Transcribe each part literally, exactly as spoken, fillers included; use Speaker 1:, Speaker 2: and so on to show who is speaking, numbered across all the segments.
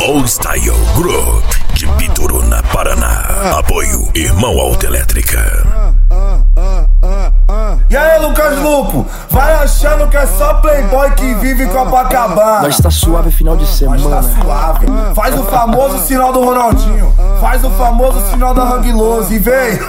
Speaker 1: All Style Group de Bituruna, Paraná. Apoio Irmão Autoelétrica.
Speaker 2: E aí, Lucas Luco, vai achando que é só playboy que vive Copacabana.
Speaker 3: Mas tá suave final de semana.
Speaker 2: Mas tá suave. Faz o famoso sinal do Ronaldinho. Faz o famoso sinal da Hang Loose e vem.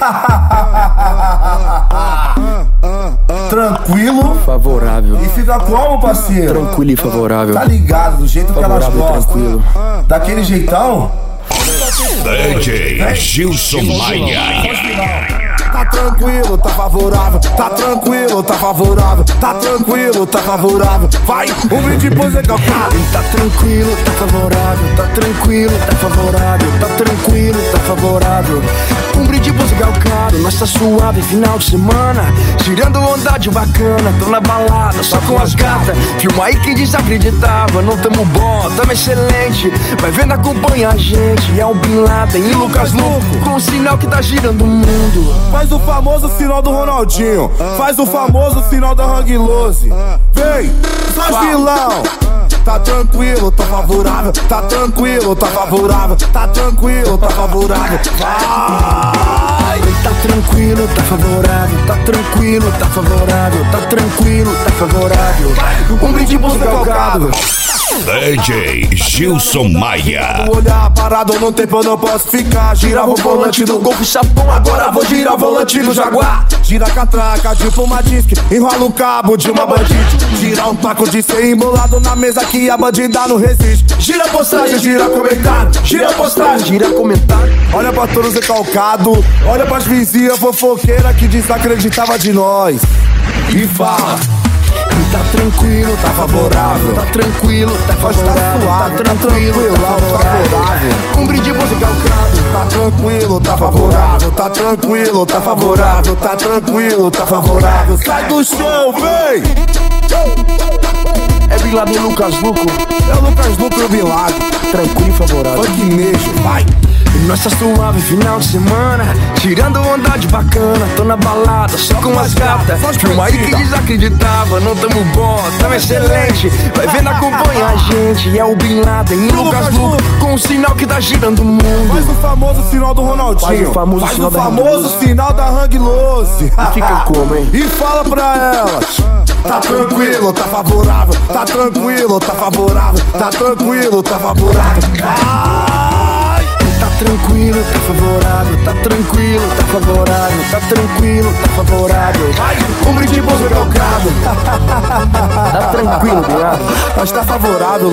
Speaker 2: Tranquilo,
Speaker 3: favorável.
Speaker 2: E fica como, parceiro?
Speaker 3: Tranquilo e favorável.
Speaker 2: Tá ligado, do jeito
Speaker 3: favorável,
Speaker 2: que elas gostam.
Speaker 3: Tranquilo.
Speaker 2: Daquele jeitão.
Speaker 1: D J Gilson Maia.
Speaker 2: Tá tranquilo, tá favorável, tá tranquilo, tá favorável, tá tranquilo, tá favorável. Vai, um brinde pro Zé Calcado.
Speaker 3: Tá tranquilo, tá favorável, tá tranquilo, tá favorável, tá tranquilo, tá favorável. Um brinde pro Zé Calcado, nós tá suave final de semana, tirando onda de bacana, tô na balada só com as gatas. Filma aí quem desacreditava, não tamo bom, tamo excelente. Vai vendo, acompanha a gente, é o Bin Laden e Lucas Luco, com o sinal que tá girando o mundo.
Speaker 2: Faz o famoso sinal do Ronaldinho, faz o famoso sinal da Hang Loose. Vem, faz vilão. Tá tranquilo, tá favorável, tá tranquilo, tá favorável, tá tranquilo, tá favorável. Vai!
Speaker 3: Tá tranquilo, tá favorável, tá tranquilo, tá favorável, tá tranquilo, tá favorável.
Speaker 2: Um brinde pro Zé Calcado.
Speaker 1: D J Gilson Maia.
Speaker 2: Vou olhar parado no tempo, eu não posso ficar. Girava o volante do Golf Chapão, agora vou girar o volante do Jaguar. Gira a catraca de uma disque, enrola o cabo de uma bandite. Gira um taco de ser embolado na mesa que a bandida não resiste. Gira postagem, gira comentário, gira postagem,
Speaker 3: gira comentário.
Speaker 2: Olha pra todos recalcado, olha pras vizinhas fofoqueiras que desacreditava de nós. E fala.
Speaker 3: Tá tranquilo, tá favorável, tá tranquilo, tá favorável, tá tranquilo, tá favorável. Um brinde pro Zé Calcado.
Speaker 2: Tá tranquilo, tá favorável, tá tranquilo, tá favorável, tá tranquilo, tá favorável. Sai do chão, vem!
Speaker 3: É Bin Laden e Lucas Luco.
Speaker 2: É o Lucas Luco e o Bin Laden.
Speaker 3: Tranquilo e favorável.
Speaker 2: Funk mesmo, vai!
Speaker 3: Nós tá suave final de semana, tirando onda de bacana, tô na balada só com as gatas. Filma aí quem desacreditava, não tamo bom, tamo excelente. Vai vendo, acompanha a gente, é o Bin Laden e Lucas Luco, com o sinal que tá girando o mundo.
Speaker 2: Faz o famoso sinal do Ronaldinho,
Speaker 3: faz o famoso,
Speaker 2: faz
Speaker 3: sinal,
Speaker 2: o
Speaker 3: da
Speaker 2: famoso sinal da Hang Loose.
Speaker 3: E fica como, hein?
Speaker 2: E fala pra elas. Tá tranquilo, tá favorável, tá tranquilo, tá favorável, tá tranquilo, tá favorável.
Speaker 3: Tá tranquilo, tá favorável, tá tranquilo, tá favorável, tá tranquilo, tá favorável.
Speaker 2: Um brinde pro Zé Calcado.
Speaker 3: Tá tranquilo, viado.
Speaker 2: Mas tá favorável.